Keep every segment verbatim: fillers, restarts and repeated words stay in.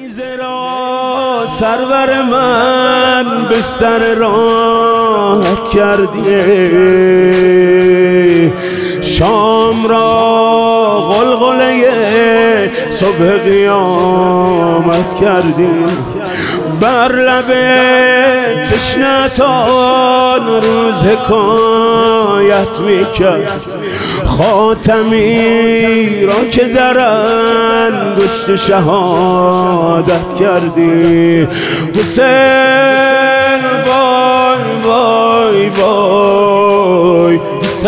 نیزه را سرور من بستر راحت کردی، شام را غلغله صبح قیامت کردی، بر لب تشنتان روز حکایت میکرد، خاتمی را که در انگشت شهادت کردی. حسین وای وای وای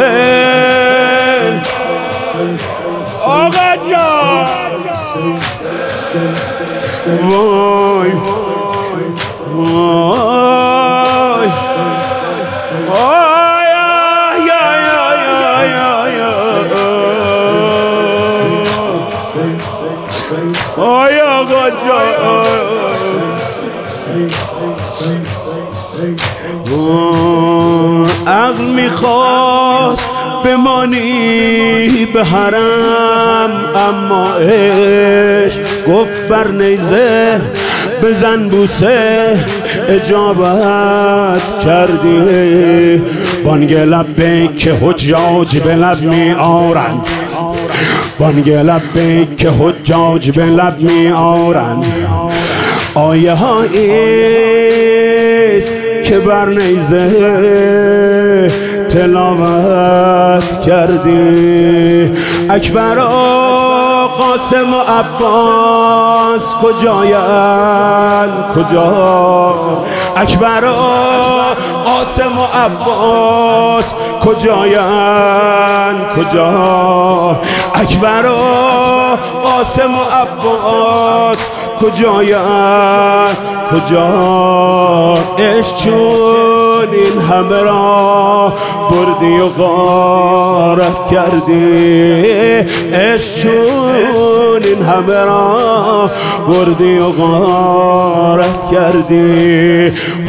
حسین آقا جان وای وای وای یا یا یا یا یا وای آقا جان عقل میخواست بمانی به حرم، اما عشق گفت بر نیزه بزن بوسه اجابت کردی. بانگ لبیک که حجاج به لب می آرند، بانگ لبیک که حجاج به لب می آرند، آیه هاییست که بر نیزه تلاوت کردی. اکبر و قاسم و عباس کجایند کجا؟ اکبر و قاسم و عباس کجایند کجا؟ اکبر و قاسم و عباس کجایند کجا؟ عشق چون این همه را بردی و غارت کردی، عشق چون این همه را بردی و غارت کردی.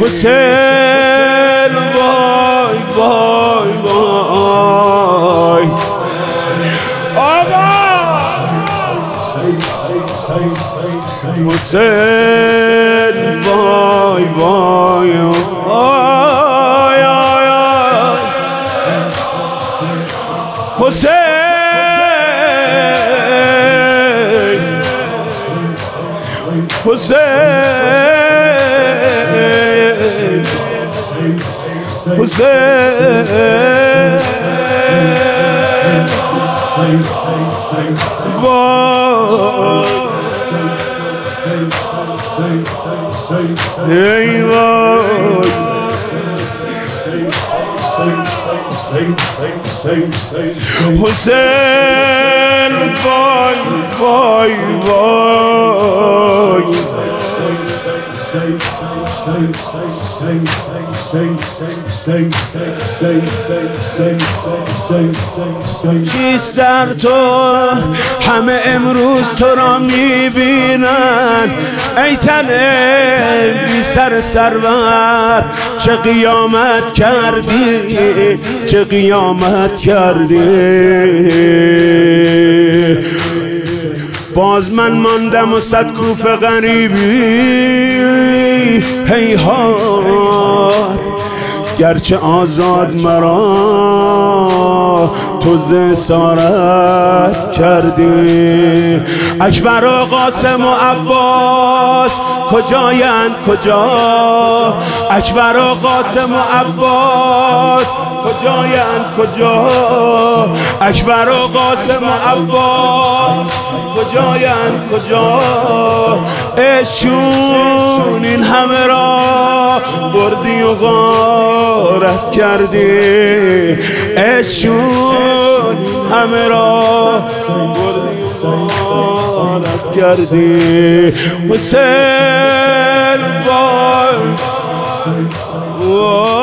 حسین وای وای وای آقا حسین وای وای آی آی آی حسین حسین حسین وای ای وای حسین وای وای وای چیست در تو همه امروز تو را میبینن، ای تن بی سر سرور چه قیامت کردی چه قیامت کردی. باز من ماندم و صد کوفه غریبی، هیهات گرچه آزاد مرا تو ز اسارت کردی. اکبر و قاسم و عباس کجایند کجا؟ اکبر و قاسم و عباس کجایند کجا؟ اکبر و قاسم و عباس کجایند کجا؟ عشق چون این همه را بردی و غارت کردی، عشق چون همه را بردی و غارت کردی. حسین وای وای